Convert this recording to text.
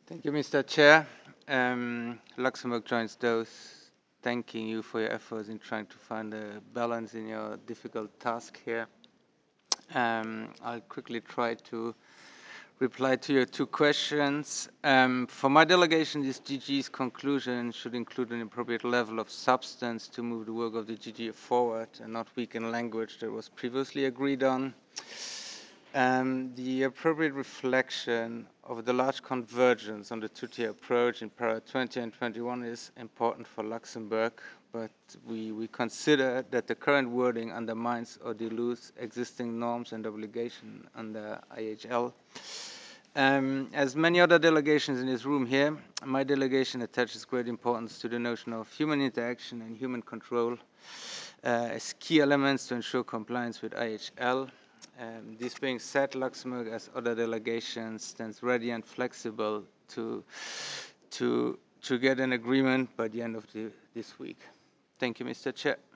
Thank you, Mr. Chair. Luxembourg joins those thanking you for your efforts in trying to find a balance in your difficult task here. I'll quickly try to reply to your two questions. For my delegation, this GG's conclusion should include an appropriate level of substance to move the work of the GG forward and not weaken language that was previously agreed on. The appropriate reflection of the large convergence on the two-tier approach in para 20 and 21 is important for Luxembourg, but we consider that the current wording undermines or dilutes existing norms and obligations under IHL. As many other delegations in this room here, my delegation attaches great importance to the notion of human interaction and human control as key elements to ensure compliance with IHL. This being said, Luxembourg, as other delegations, stands ready and flexible to get an agreement by the end of this week. Thank you, Mr. Chair.